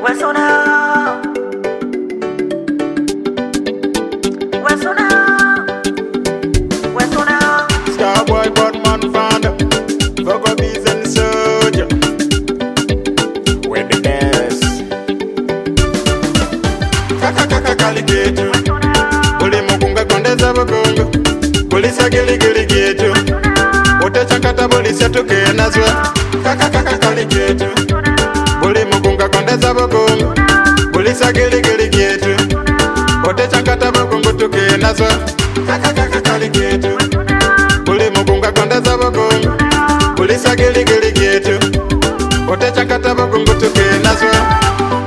Starboy, Batman, Founder, Vogo Bees and Soldier. We're the best. Kaka Kaligetu, Buli Mugunga Kondeza Bagongo, Polisa Gili Getu, Ote Chakata Polisa Tuke Nazwa. Kaka Kaligetu, Buli Mugunga Kondeza Bagongo, Polisa Gili Getu, Ote Chakata Bagongo Tuke Nazwa. Kaka Kaligetu, Buli Mugunga Kondeza Bagongo, Polisa Gili Getu, Ote Chakata Bagongo Tuke Nazwa.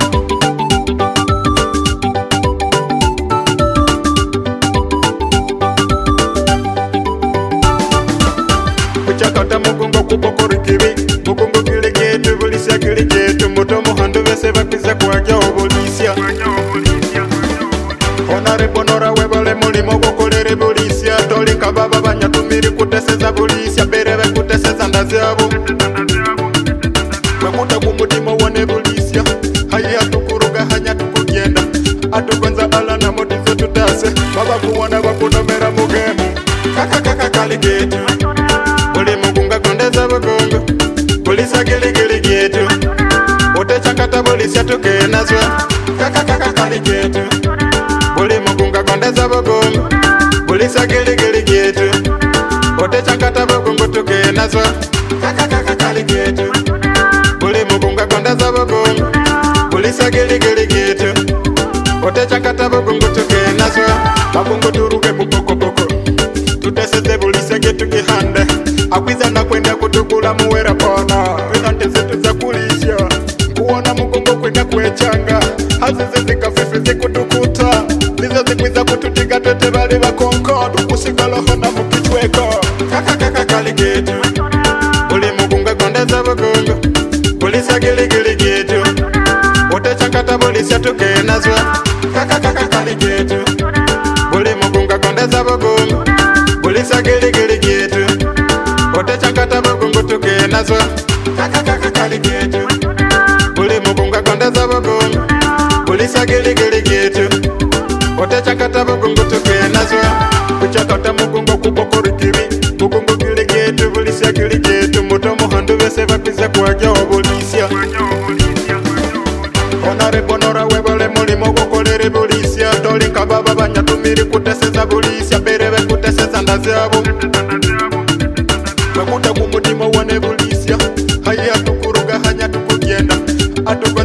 Kuchakata mugungo kubokori kibi, mugungo Giligetu, Polisa Giligetu, Moto Muhandu Vese Bakiza Kwagya Obolisia. Honorable Nora Webale Mulimo Gokolere Polisia, Toli Kababa Banyatumiri Kuteseza Polisia, Berebe Kuteseza Ndaziabo. Makuta kumutimo wane Polisia, Haya tukuruga hanya tukugenda, Atukonza ala na modizo tutase, Baba kuwana wakunomera mugemu. Kaka Kaligetu, Buli Mugunga Kondeza Bagongo, Polisa Gili Getu, Ote Chakata Polisia Tuke Nazwa. Kaka Kaligetu, Buli Mugunga Kondeza Bagongo, Polisa Gili Getu, Ote Chakata Bagongo Tuke Nazwa. Kaka Kaligetu, Buli Mugunga Kondeza Bagongo, Polisa Gili Getu, Ote Chakata Bagongo Tuke Nazwa. Bagongo turuke mukokokoko, tuteseze Polisa Getu Kihande, Akwiza na kwenda kutukula muwera pona, Pinante zetu za kulisha, kuona mugongo kwenda kwechanga, Hazize zikafifi zikutukuta, Nizo zikwiza kututiga twete bali bakonko, Tukusikaloho na mukichweko. Kaka Kaligetu, Buli Mugunga Kondeza Bagongo, Polisa Gili Getu, Ote Chakata Polisia Tuke Nazwa. Kaka Kaligetu, Buli Mugunga Kondeza Bagongo, Polisa Gili Getu, Ote Chakata Bagongo Tuke Nazwa. Kaka Kaligetu, Buli Mugunga Kondeza Bagongo, Polisa Gili Getu, Ote Chakata Bagongo Tuke Nazwa. Kuchakata mugungo kubokori kibi, Mugungo Giligetu, Polisa Gili Getu, Moto Muhandu Vese Bakiza Kwagya Obolisia. Honorable Nora Webale Mulimo Gokolere Polisia, Toli Kababa Banyatumiri Kuteseza Polisia, Berebe Kuteseza Ndaziabo. Makuta kumutimo wane Polisia, Haya tukuruga hanya tukugenda, Atukonza